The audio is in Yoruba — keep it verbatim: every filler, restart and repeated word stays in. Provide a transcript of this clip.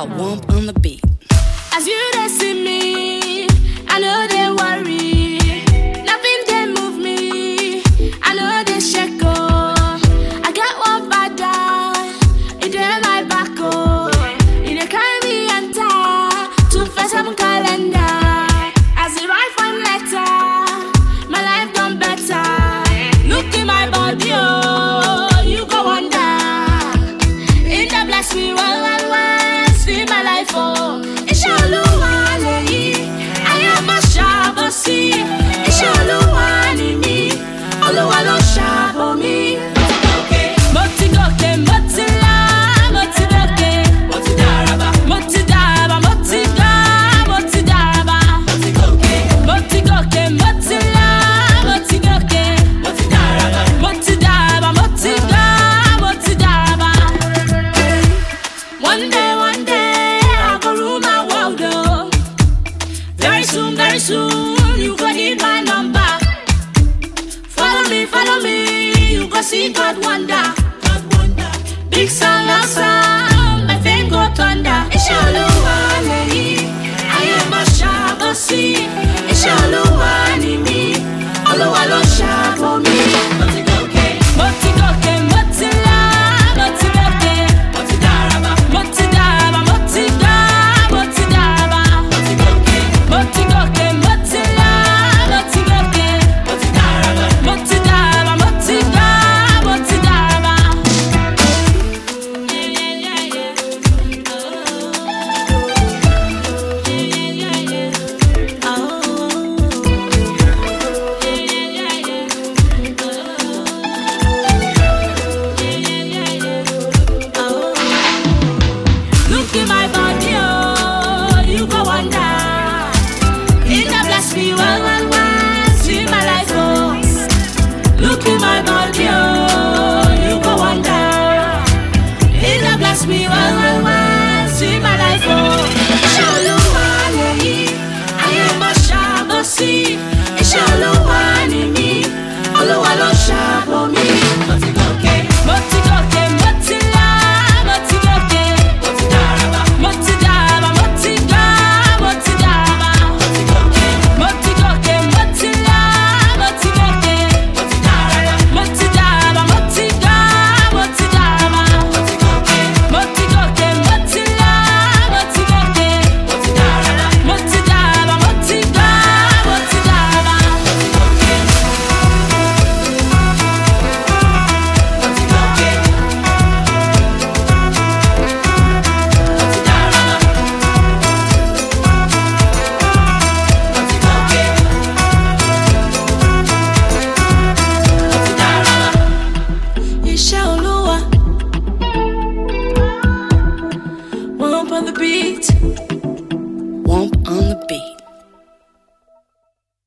got Womp on the beat. As you they see me, I know they worry. Nothing they move me, I know they shake oh. I got one bad down, it in my back oh. It they carry me enter to face some calendar. As the right one letter, my life done better. Look in my body oh, you go wonder. In the bless me well well well, see my life oh. I am a shabba see. It's Oluwa ni mi, Oluwa lo shabba mi. Moti goke, moti la, moti goke, moti daraba, moti daraba, moti ga, moti daraba, moti goke, moti goke, moti la, moti goke, moti daraba, moti daraba, moti ga, moti daraba. One day, one day, I go rule my world oh. Very soon, very soon, you go need my number. Follow me, follow me, you go see God wonder. God wonder. Big sound, loud sound, my fame go thunder. It's Oluwa ni, I am a shabba see. It's Oluwa ni mi, Oluwa lo shabba mi. Moti goke, moti goke, moti la, moti goke, moti daraba, moti daraba, moti ga, moti daraba, moti goke, moti goke, moti la, moti goke, moti daraba, moti daraba, moti ga, moti daraba. Yeah yeah yeah yeah. Oh. Yeah yeah yeah yeah. Oh. Yeah yeah yeah yeah. Look in my body, oh, you go wonder. In the bless me, well, well, well, see my life, oh. Look in my body, oh, you go wonder. In the bless me, well, well, well, see my life, oh. It's Oluwa ni, I am a shabba see. It's Oluwa ni mi, Oluwa lo shabba mi. Moti goke, moti goke, moti la, moti goke, moti daraba, moti daraba, moti ga, moti daraba, moti goke, moti goke, moti la, moti goke, moti daraba, moti daraba, moti ga, moti daraba, moti goke, moti goke, moti la, moti goke, moti daraba, moti daraba, moti ga, moti daraba, moti goke, moti goke, moti Isha Oluwa, Womp on the beat. Womp on the beat.